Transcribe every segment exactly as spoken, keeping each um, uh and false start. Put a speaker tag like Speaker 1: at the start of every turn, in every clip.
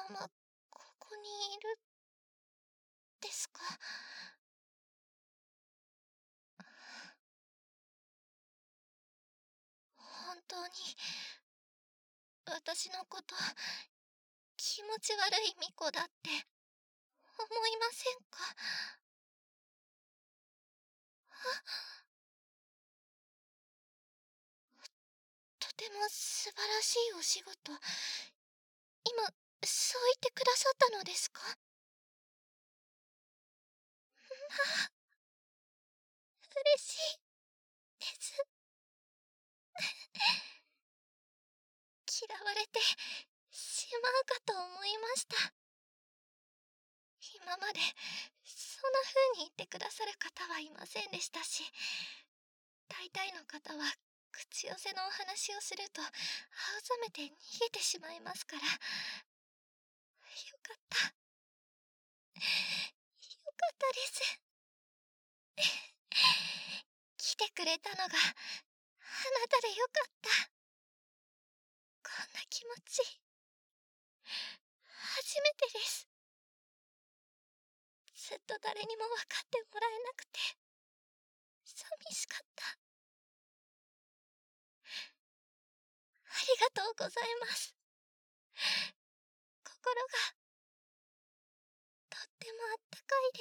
Speaker 1: まここにいるですか？本当に私のこと気持ち悪い巫女だって思いませんか？とても素晴らしいお仕事、今そう言ってくださったのですか？嬉しいです。嫌われてしまうかと思いました。今までそんな風に言ってくださる方はいませんでしたし、大体の方は口寄せのお話をすると青ざめて逃げてしまいますから。よかった。よかったです。来てくれたのがあなたでよかった。こんな気持ち初めてです。ずっと誰にも分かってもらえなくて寂しかった。ありがとうございます。心がとってもあったかいです。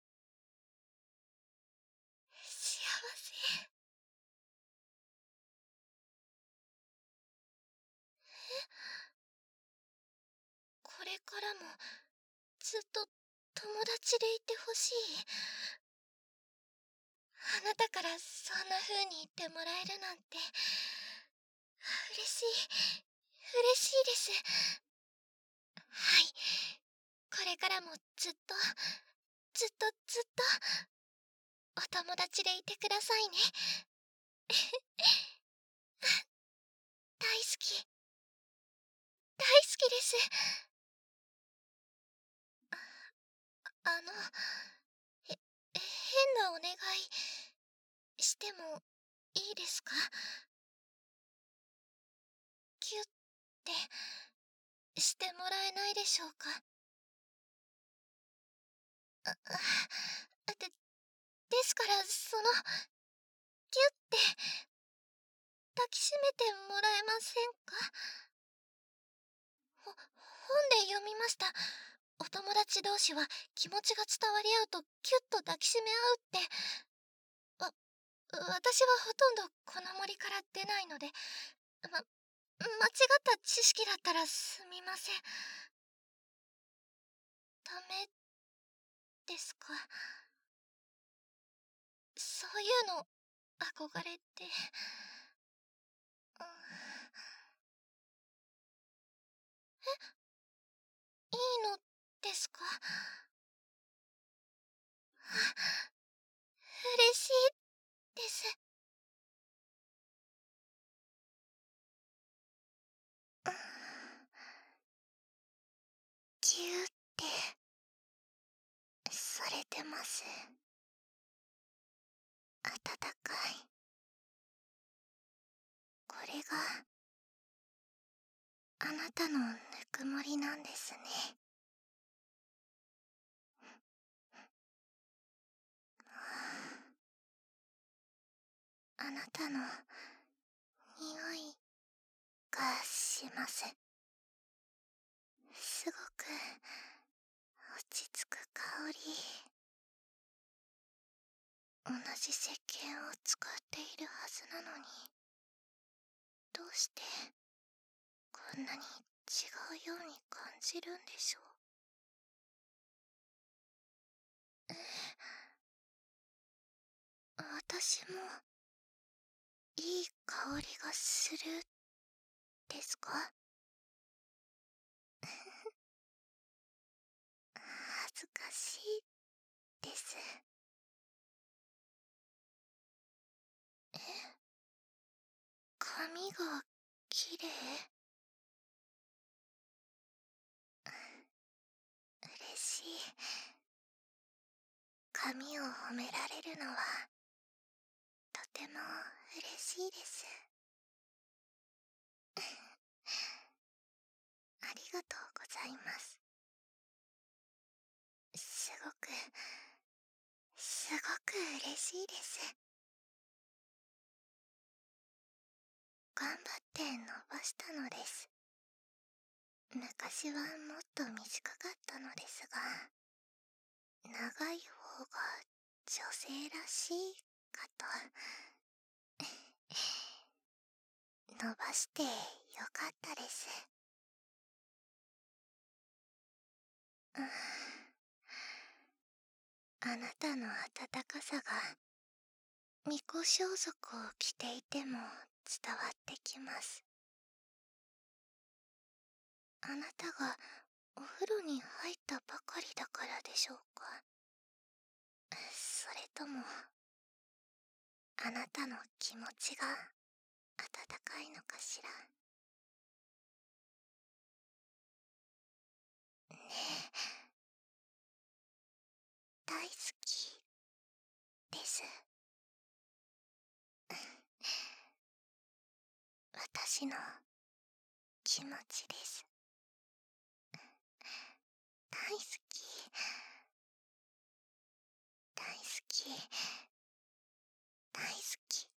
Speaker 1: 幸せ。これからもずっと友達でいてほしい。あなたからそんな風に言ってもらえるなんて嬉しい嬉しいです。はい、これからもずっとずっとずっとお友達でいてくださいね。大好き大好きです。あのへ変なお願いしてもいいですか？キュッてしてもらえないでしょうか？ああでですからそのキュッて抱きしめてもらえませんか？ほ本で読みました。お友達同士は気持ちが伝わり合うとキュッと抱きしめ合うって。わ私はほとんどこの森から出ないので、ま間違った知識だったらすみません。ダメですか？そういうの憧れて、うん、いいのですか？嬉しいです。ぎゅーってされてます。温かい。これがあなたのぬくもりなんですね。あなたの匂いがします。すごく落ち着く香り。同じ石鹸を使っているはずなのに、どうしてこんなに違うように感じるんでしょう。え、私もいい香りがするですか？恥ずかしいです。え、髪がきれい？嬉しい。髪を褒められるのはとても嬉しいです。ありがとうございます。すごく、すごく嬉しいです。頑張って伸ばしたのです。昔はもっと短かったのですが、長い方が女性らしいかと。伸ばしてよかったです。うん、あなたの温かさが巫女装束を着ていても伝わってきます。あなたがお風呂に入ったばかりだからでしょうか。それともあなたの気持ちが温かいのかしら。ねえ、大好きです。私の気持ちです。大好き、大好き、大好き。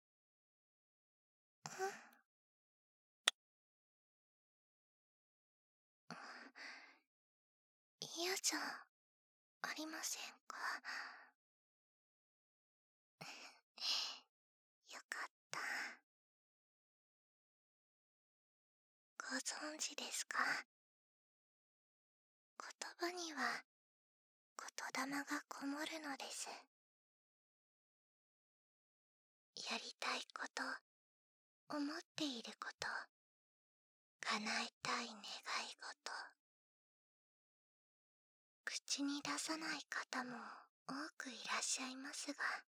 Speaker 1: 嫌じゃありませんか。よかった。ご存知ですか。言葉には言霊がこもるのです。やりたいこと、思っていること、叶えたい願い事。口に出さない方も多くいらっしゃいますが、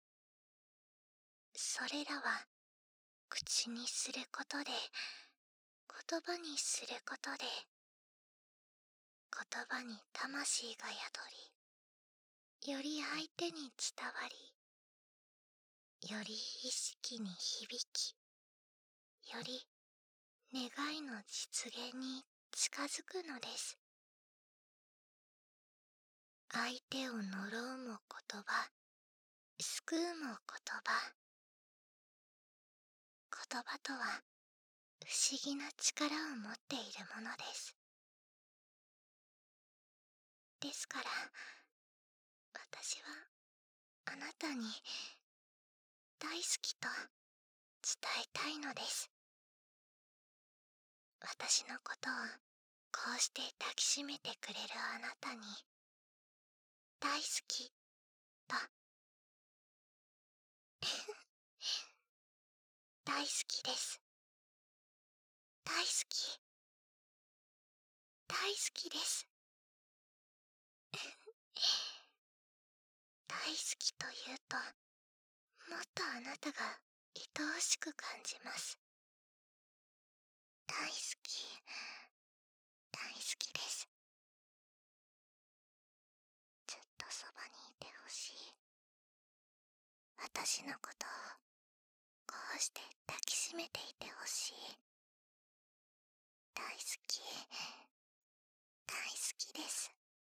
Speaker 1: それらは口にすることで、言葉にすることで、言葉に魂が宿り、より相手に伝わり、より意識に響き、より願いの実現に近づくのです。相手を呪うも言葉、救うも言葉。言葉とは不思議な力を持っているものです。ですから、私はあなたに大好きと伝えたいのです。私のことをこうして抱きしめてくれるあなたに大好きと大好きです。大好き、大好きです。大好きというと、もっとあなたが愛おしく感じます。大好き、大好きです。ずっとそばにいてほしい。私のことをこうして抱きしめていてほしい。大好き、大好きです。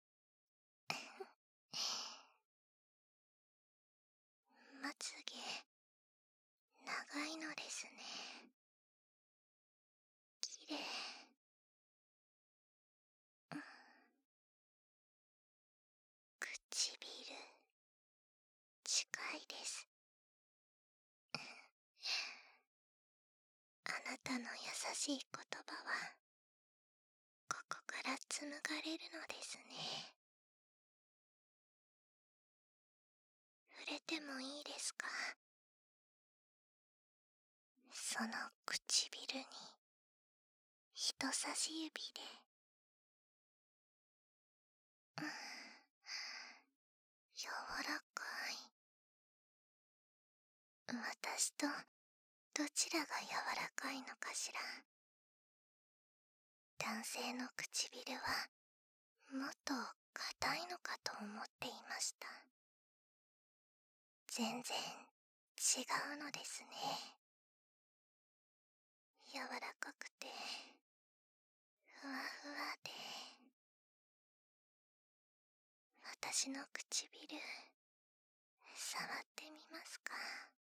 Speaker 1: まつげ長いのですね。きれい。うん、唇近いです。あなたの優しい言葉はここから紡がれるのですね。触れてもいいですか。その唇に人差し指で、うん、柔らかい。私とどちらが柔らかいのかしら。男性の唇はもっと硬いのかと思っていました。全然違うのですね。柔らかくてふわふわで私の唇触ってみますか？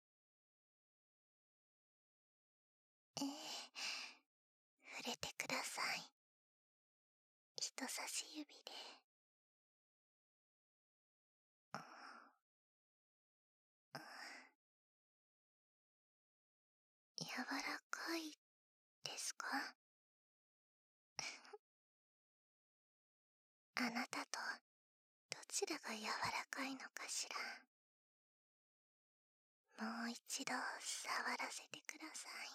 Speaker 1: ええ、触れてください。人差し指で。うんうん、柔らかいですか？あなたとどちらが柔らかいのかしら。もう一度触らせてください。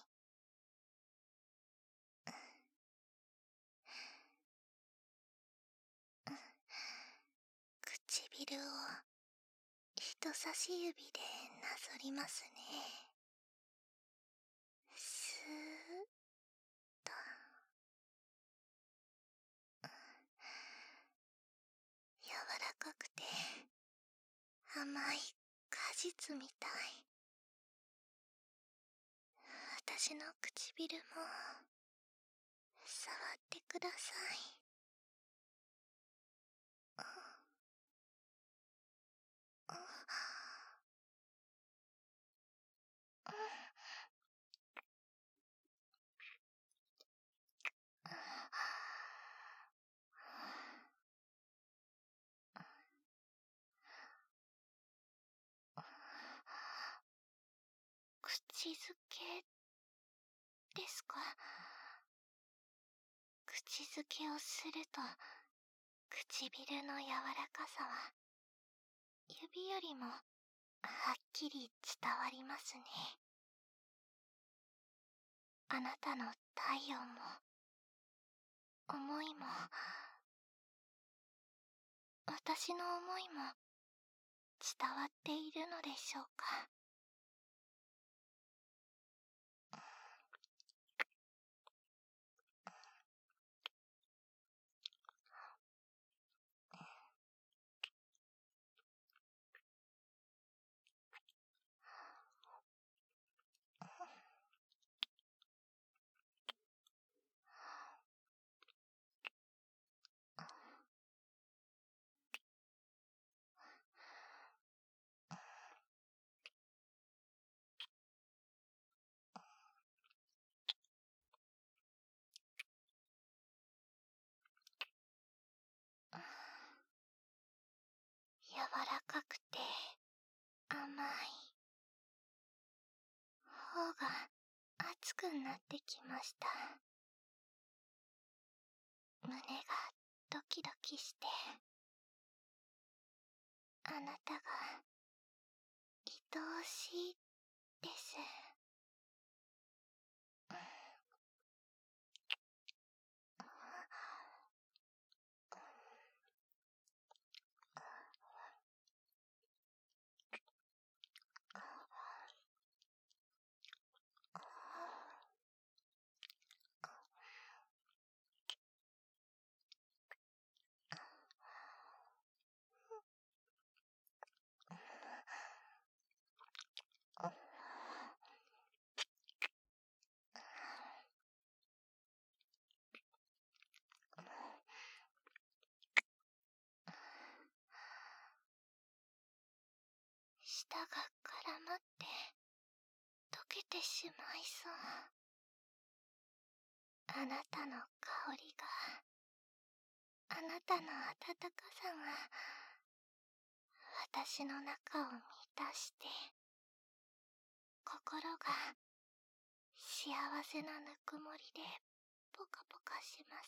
Speaker 1: 唇を人差し指でなぞりますね。スーッと。柔らかくて甘い果実みたい。私の唇も触ってください。口づけですか？口づけをすると唇の柔らかさは指よりもはっきり伝わりますね。あなたの体温も思いも私の思いも伝わっているのでしょうか。柔らかくて甘い。頬が熱くなってきました。胸がドキドキして、あなたが愛おしいです。舌が絡まって溶けてしまいそう。あなたの香りが、あなたの温かさが私の中を満たして、心が幸せなぬくもりでポカポカします。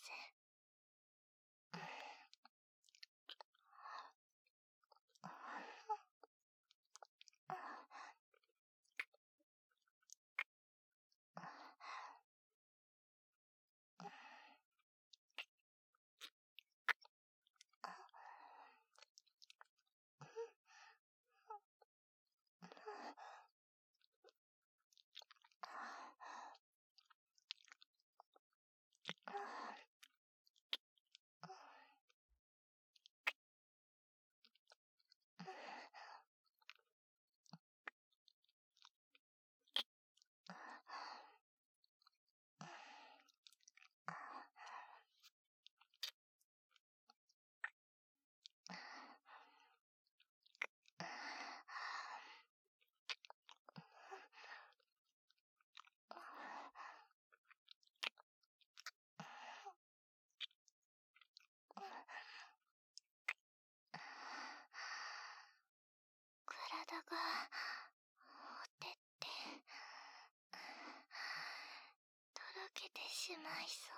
Speaker 1: けてしまいそう。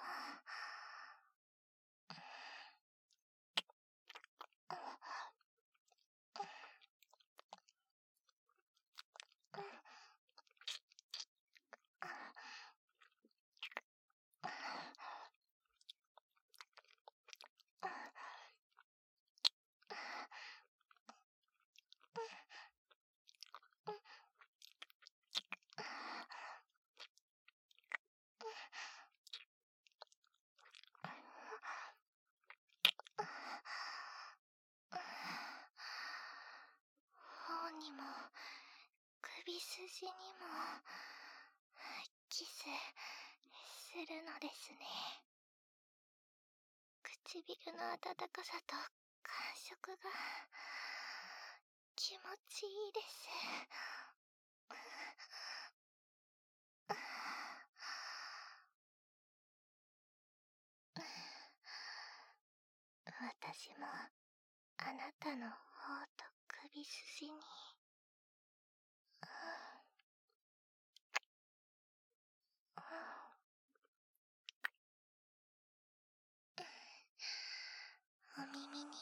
Speaker 1: 頬にも首筋にもキスするのですね。唇の温かさと感触が気持ちいいです。私もあなたの頬と首筋にお耳にも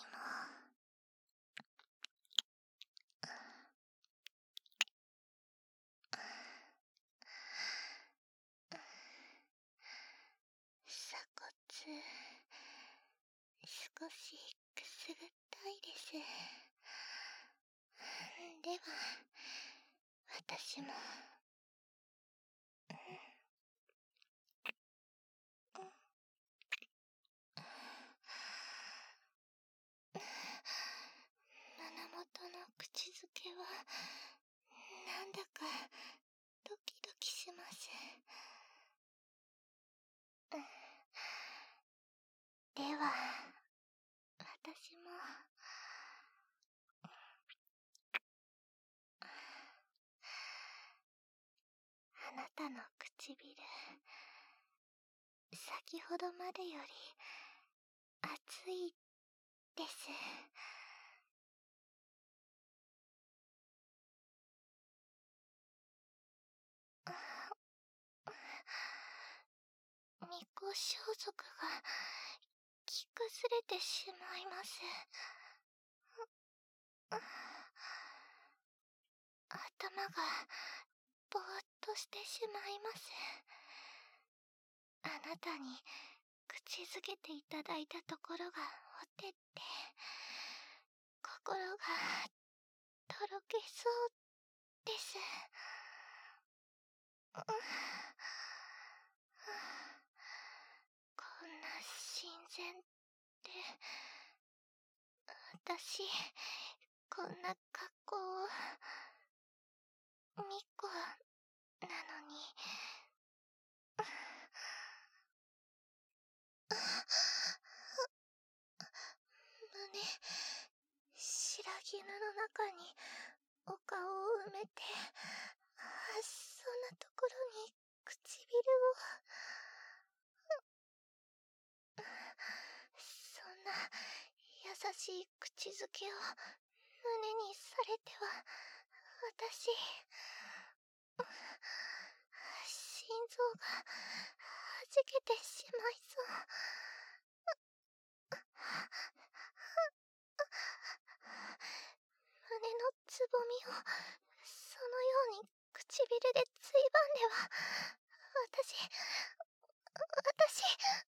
Speaker 1: 鎖骨少しくすぐったいです。では私も胸元の口づけはなんだかドキドキします。では私もあなたの唇先ほどまでより熱いです。巫女装束が着崩れてしまいます。頭がぼーっとしてしまいます。あなたに口づけていただいたところがほてって心がとろけそうです。こんな親善って私こんな格好を巫女なのに胸白絹の中にお顔を埋めてそんなところに唇をそんな優しい口づけを胸にされては私心臓がはじけてしまいそう。胸のつぼみをそのように唇でついばんでは私私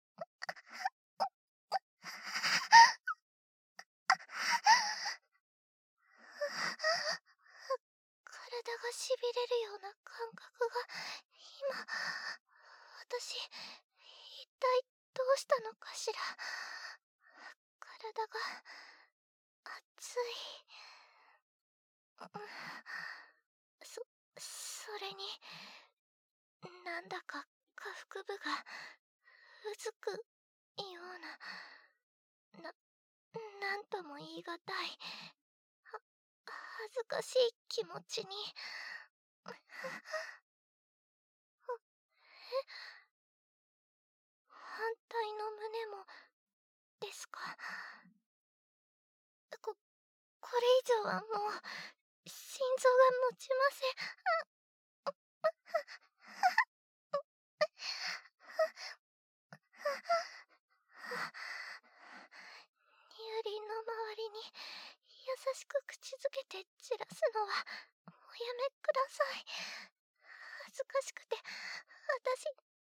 Speaker 1: 体がしびれるような感覚が今私一体どうしたのかしら。体が熱い。そそれになんだか下腹部がうずくようなななんとも言い難いは恥ずかしい気持ちに反対の胸もですか。ここれ以上はもう心臓が持ちません。 優しく口づけて散らすのはおやめください。恥ずかしくて私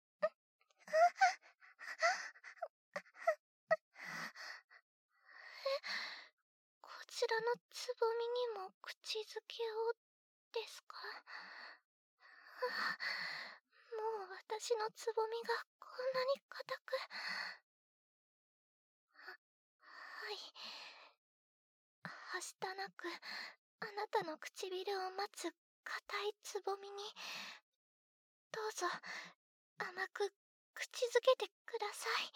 Speaker 1: え、こちらのつぼみにも口づけをですか？もう私のつぼみがこんなに硬く。はい。はしたなくあなたの唇を待つ硬いつぼみにどうぞ甘く口づけてください。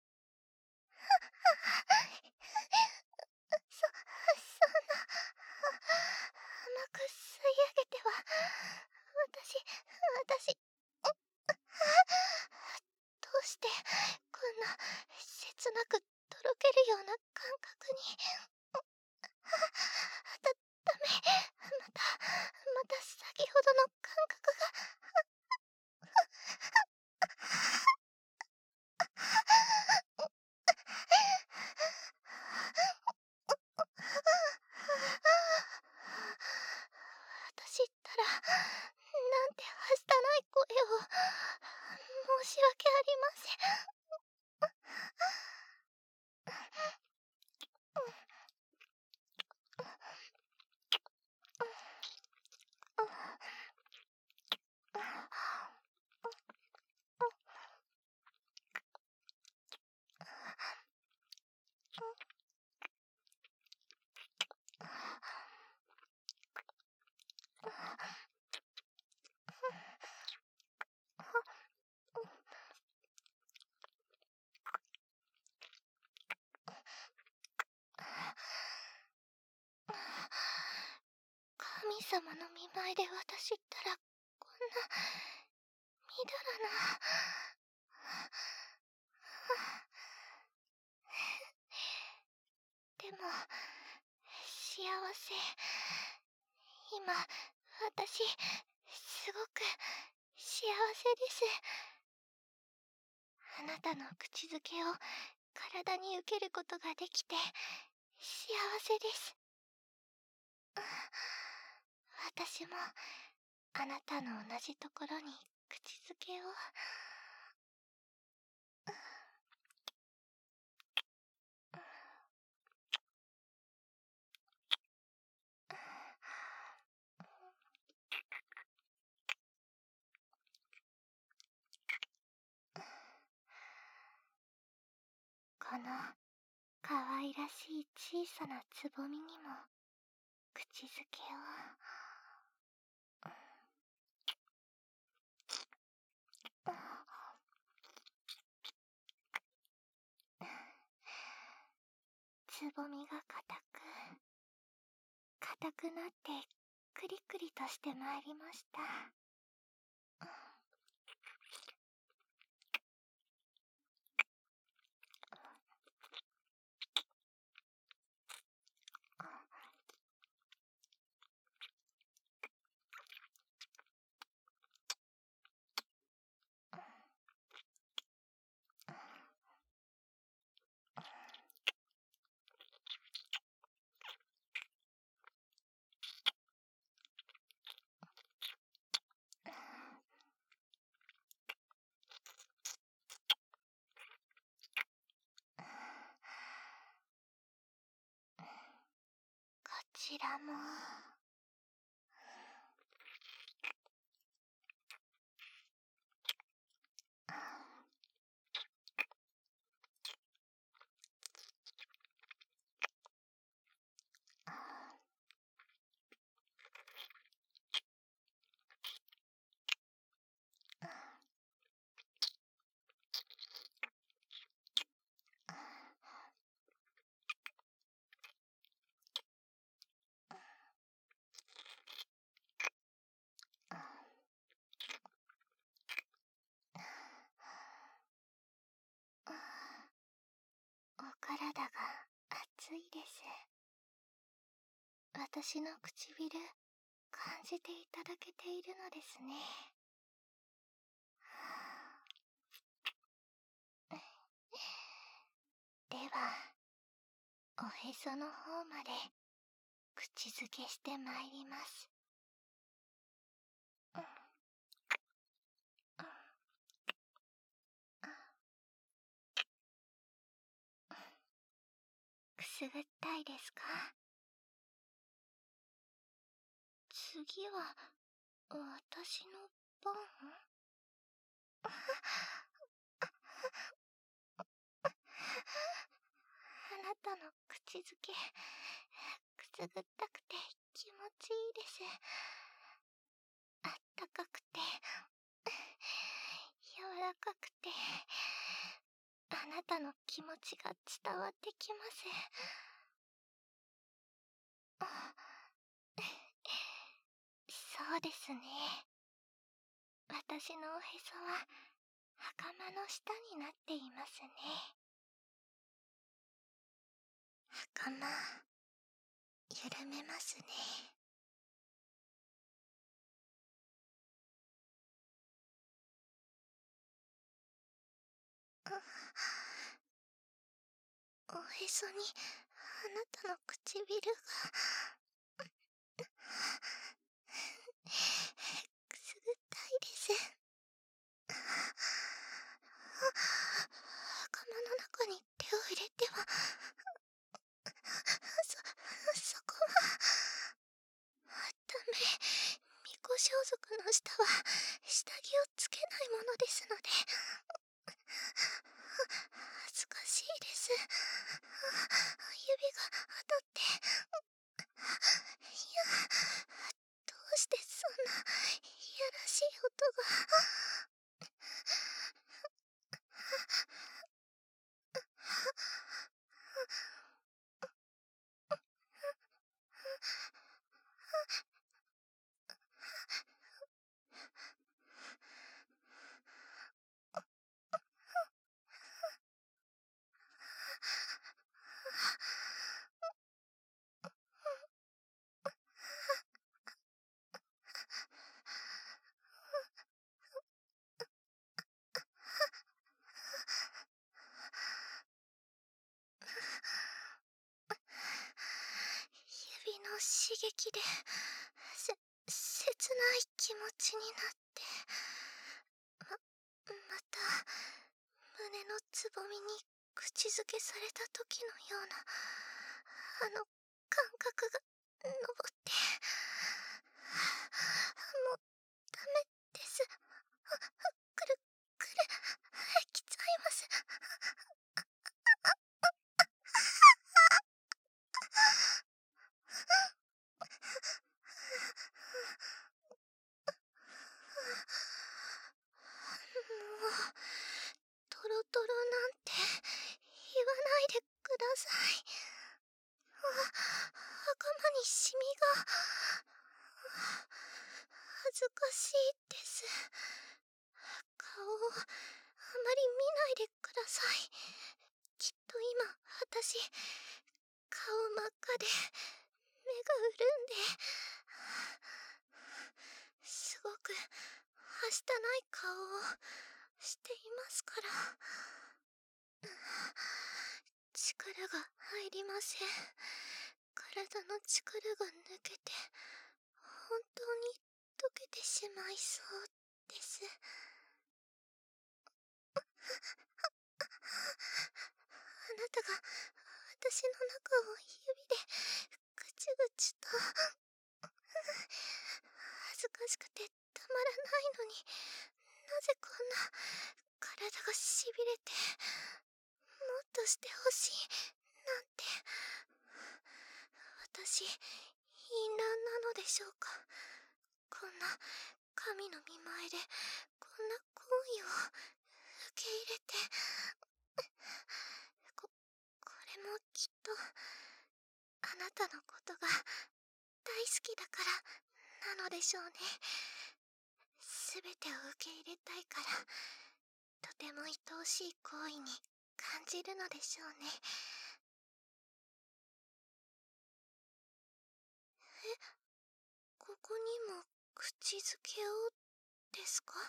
Speaker 1: そ、そんな、甘く吸い上げては、私、私、どうしてこんな切なくとろけるような感覚に。だ、ダメ。また、また先ほどの感覚が。私ったら、なんてはしたない声を。申し訳ありません。神様の見舞いで私ったらこんなみだらな。でも幸せ。今私すごく幸せです。あなたの口づけを体に受けることができて幸せです。私もあなたの同じところに口づけを。この可愛らしい小さなつぼみにも口づけを。つぼみが硬く硬くなってクリクリとしてまいりました。こちらも。お体が熱いです。私の唇感じていただけているのですね。ではおへその方まで口づけしてまいります。うん、うん、くすぐったいですか？次は私の番？あなたの口づけくすぐったくて気持ちいいです。あったかくて柔らかくて、あなたの気持ちが伝わってきます。そうですね。私のおへそは袴の下になっていますね。袴緩めますね。おへそにあなたの唇がくすぐったいです。袴の中に手を入れてはそそこはダメ。巫女装束の下は下着をつけないものですので恥ずかしいです。指が当たっていや、どうしてそんないやらしい音が。指の刺激でせ切ない気持ちになって、ままた胸のつぼみに口づけされた時のようなあの感覚が昇って、もうダメです。くるくる来ちゃいます。もうトロトロなんて言わないでください。袴にシミが。恥ずかしいです。顔をあまり見ないでください。きっと今私顔真っ赤で目が潤んですごくはしたない顔をしていますから。力が入りません。体の力が抜けて本当に溶けてしまいそうです。あなたが私の中を指でぐちぐちと恥ずかしくてたまらないのに、なぜこんな体がしびれて、もっとしてほしいなんて。私淫乱なのでしょうか。こんな神の見前でこんな行為を受け入れて。ここれもきっとあなたのことが大好きだからなのでしょうね。すべてを受け入れたいから、とても愛おしい行為に感じるのでしょうね。え、ここにも口づけをですか？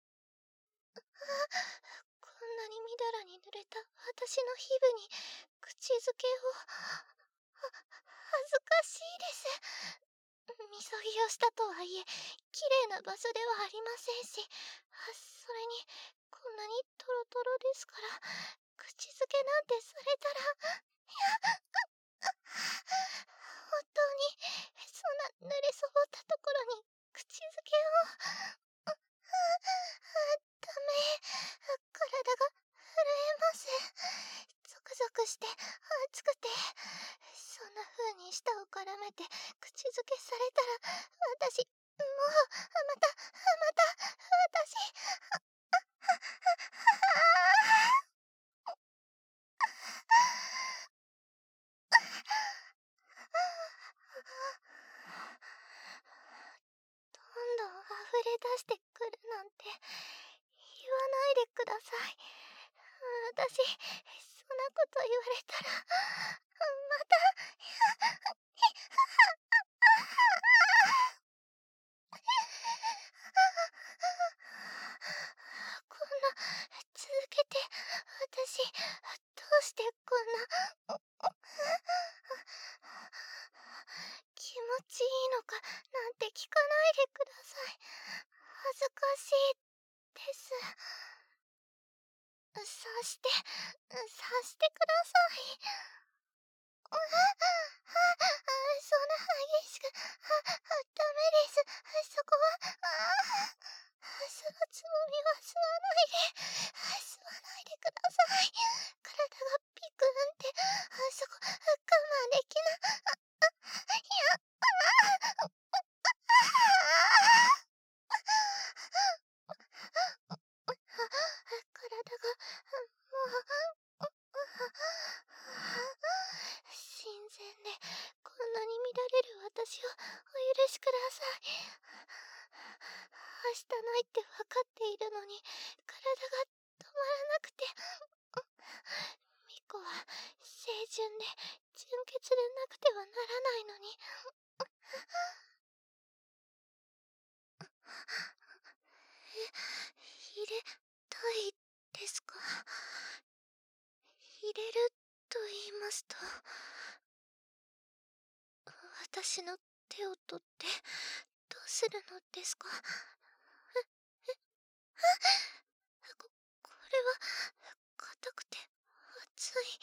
Speaker 1: こんなにみだらに濡れた私の皮膚に口口づけを。は、恥ずかしいです。みそぎをしたとはいえ、綺麗な場所ではありませんし、それに、こんなにトロトロですから、口づけなんてされたら、本当に、そんな濡れそぼったところに、口づけを。ダメ。体が震えます。ゾクゾクして熱くて、そんな風に舌を絡めて口づけされたら、私、もう、また、また、私、どんどん溢れ出してくるなんて言わないでください。私、そんなこと言われたら、また、こんな、続けて、私、どうしてこんな、気持ちいいのかなんて聞かないでください。恥ずかしいです。察して、察してください。そんな激しく、あ、ダメです。そこは、あそのつぼみは吸わないで、吸わないでください。体がピクンって、そこ、我慢できな、いや、体が、もう、新鮮で、こんなに乱れる私をお許しください。はしたないって分かっているのに、体が止まらなくて。ミコは清純で純潔でなくてはならないのに。え、入れたいですか？入れると言いますと、私の手を取ってどうするのですか？え、え、あ、こ、これは、硬くて熱い、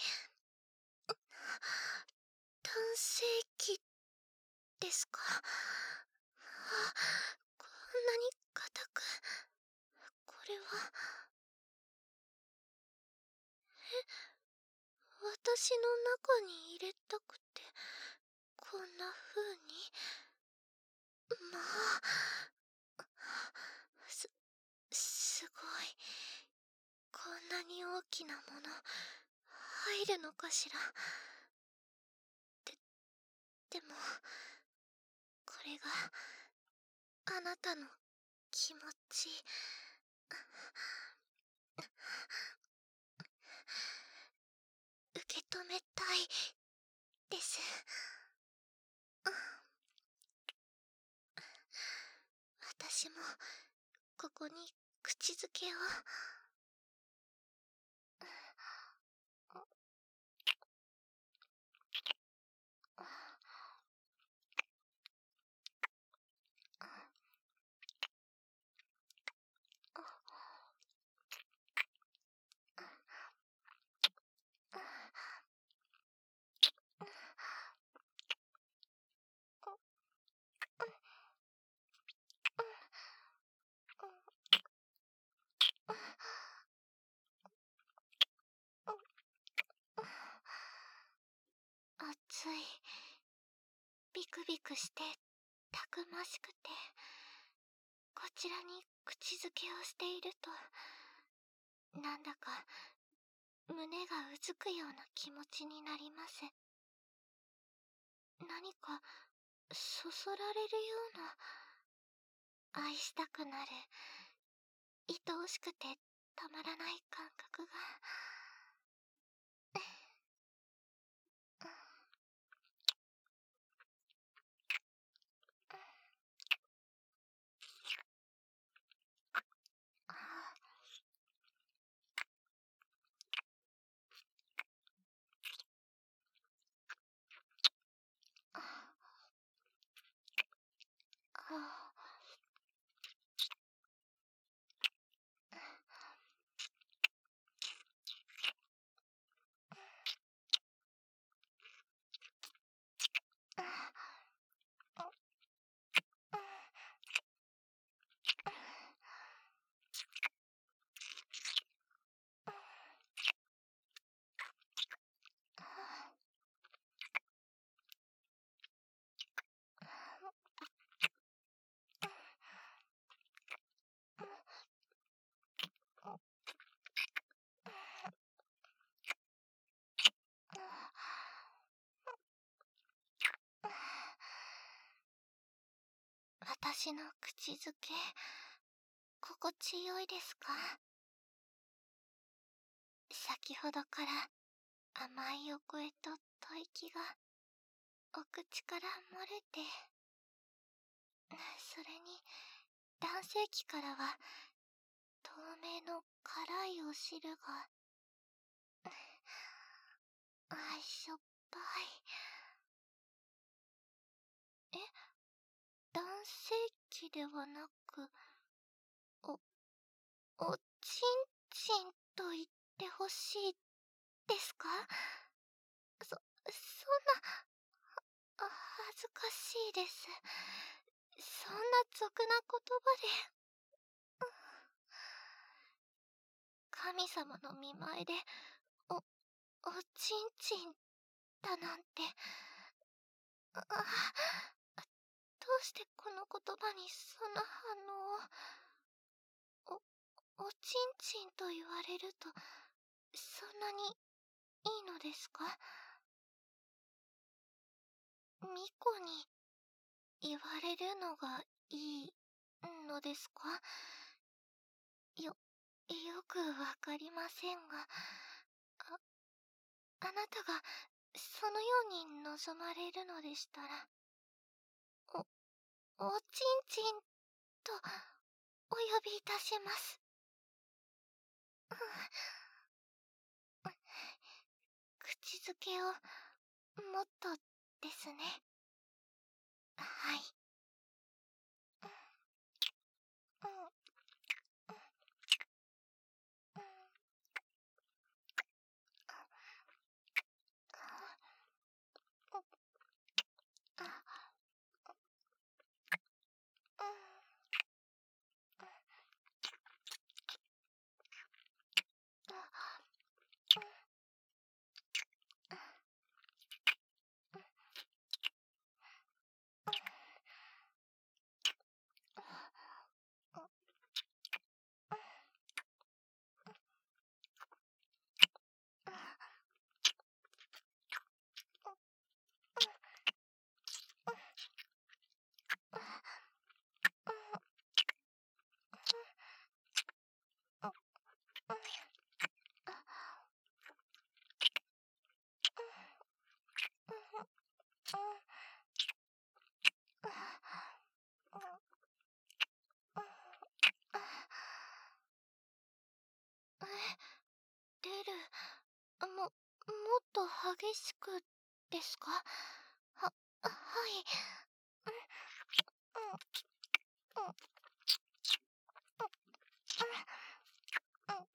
Speaker 1: 男性器ですか？あ、こんなに硬く、これは、え、私の中に入れたくて、こんな風に、まあ、す、すごい。こんなに大きなもの、入るのかしら。で、でも、これが、あなたの気持ち。受け止めたい、です。私も、ここに口づけを。熱い、ビクビクしてたくましくて、こちらに口づけをしていると、なんだか胸がうずくような気持ちになります。何かそそられるような、愛したくなる、愛おしくてたまらない感覚が。 私の口づけ、心地よいですか？先ほどから甘いお声と吐息がお口から漏れて、それに男性器からは透明の辛いお汁が、あいしょっぱい。え、男性器ではなく、お、おちんちんと言ってほしいですか？そ、そんな、あ、恥ずかしいです。そんな俗な言葉で。神様の見前で、お、おちんちんだなんて。あ、どうしてこの言葉にそんな反応を。お、おちんちんと言われると、そんなにいいのですか？巫女に言われるのがいいのですか？よ、よくわかりませんが、あ、あなたがそのように望まれるのでしたら、お、おちんちんとお呼びいたします。口づけをもっとですね。はい。うん、うん、うん、出る。も、もっと激しくですか？は、はい。うん、うん、うん、うん、うん、うん、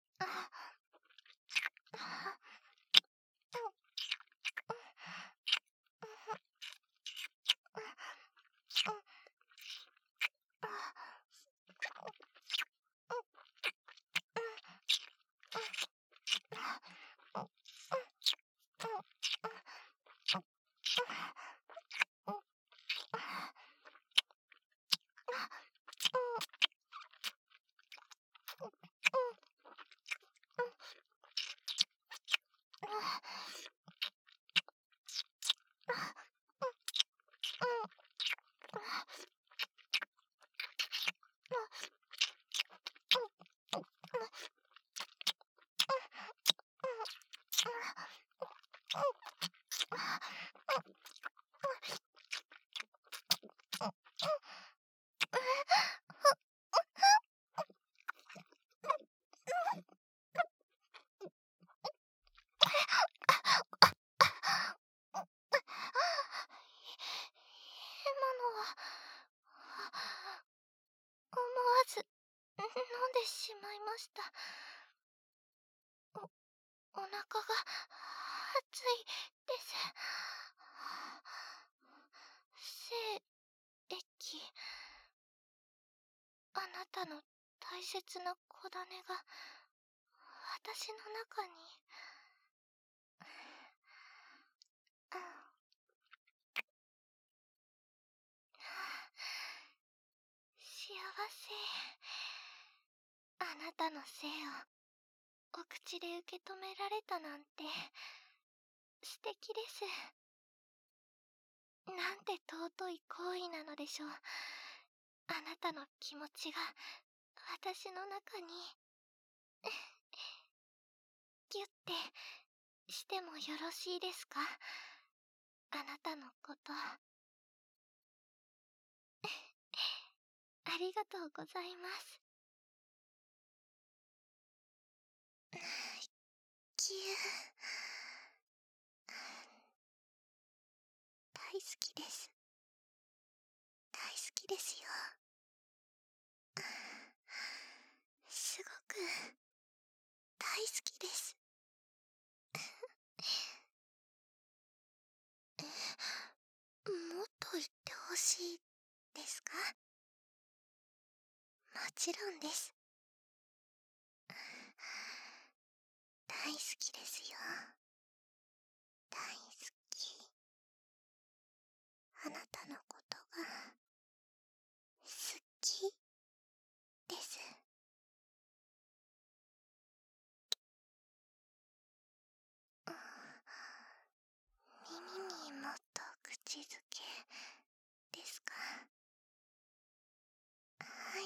Speaker 1: 今のは、思わず飲んでしまいました。お、お腹が熱いです。精液、あなたの大切な子種が私の中に。幸せ。あなたの性をお口で受け止められたなんて素敵です。なんて尊い行為なのでしょう。 あなたの気持ちが私の中にギュッてしてもよろしいですか？あなたのこと。ありがとうございます。ぎゅー。大好きです。大好きですよ。すごく大好きです。え、もっと言ってほしいですか？もちろんです。大好きですよ。大好き。あなたのことが好きです。耳にもっと口づけですか？はい。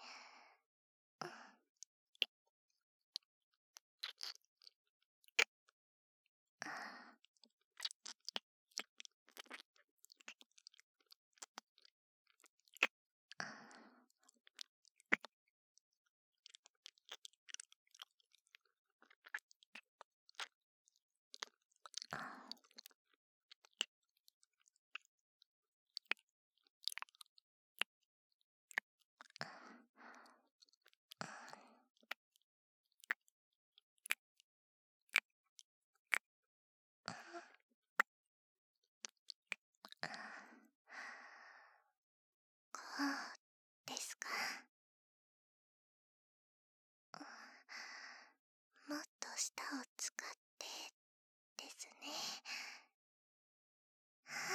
Speaker 1: こうですか？もっと舌を使ってですね。はい。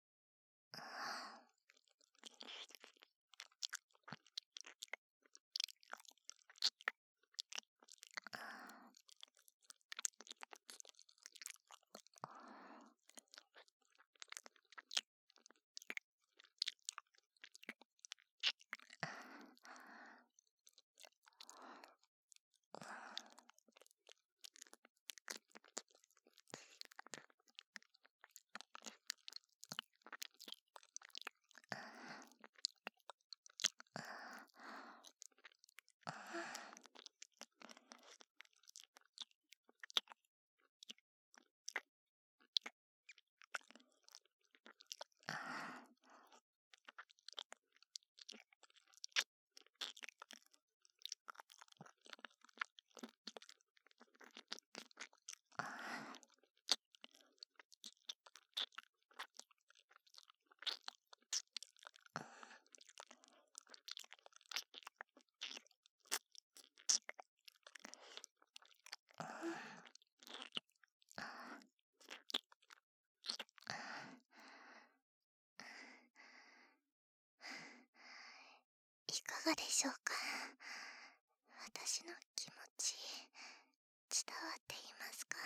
Speaker 1: いかがでしょうか？私の気持ち伝わっていますか？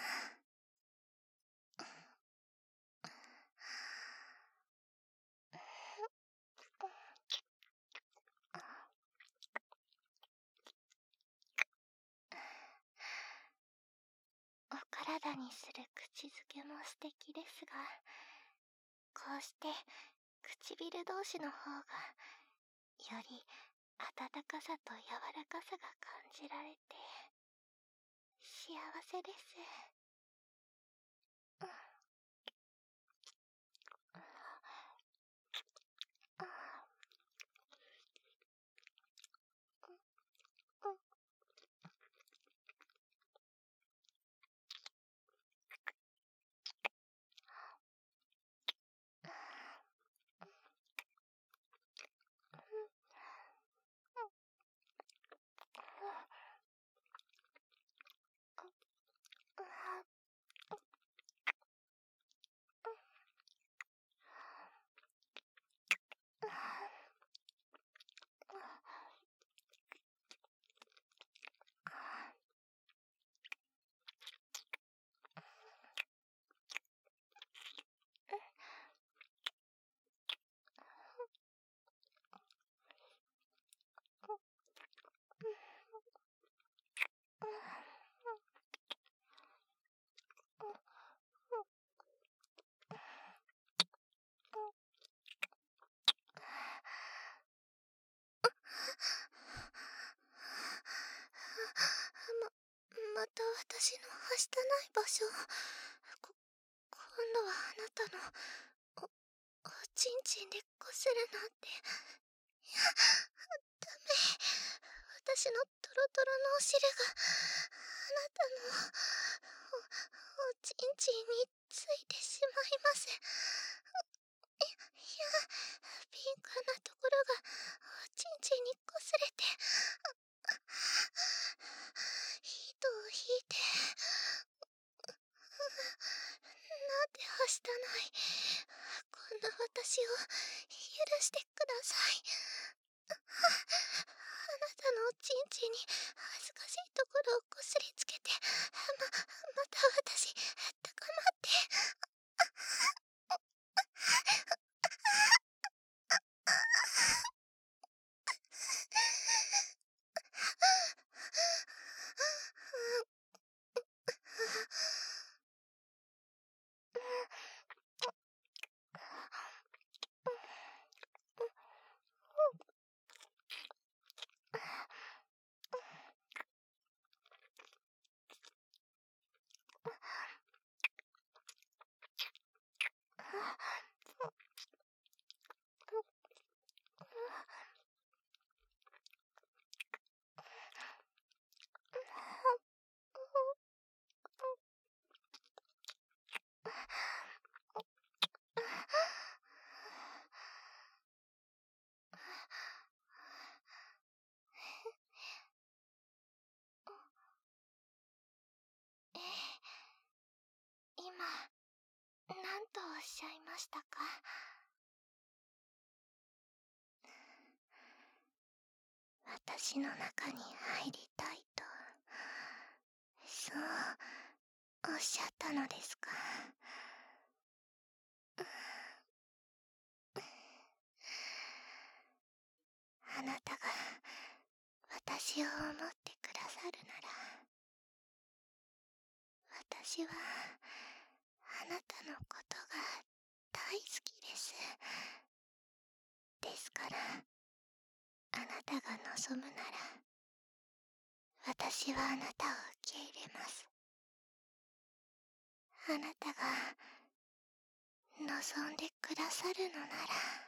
Speaker 1: お体にする口づけも素敵ですが、こうして唇同士の方がより温かさと柔らかさが感じられて幸せです。うん。 た私のはしたない場所。こ、今度はあなたの、お、おちんちんでこするなんて。いや、ダメ。私のトロトロのお汁が、あなたの、お、おちんちんについてしまいます。い、いや、ピンクなところが、おちんちんにこすれて、糸を引いて、なんてはしたない。こんな私を許してください。あなたのおちんちんに恥ずかしいところをこすりつけて、ま、また私、高まって。ええ、今、何とおっしゃいましたか？私の中に入りたいと、そうおっしゃったのですか？あなたが私を思ってくださるなら、私はあなたのことが大好きです。ですから、あなたが望むなら、私はあなたを受け入れます。あなたが望んでくださるのなら。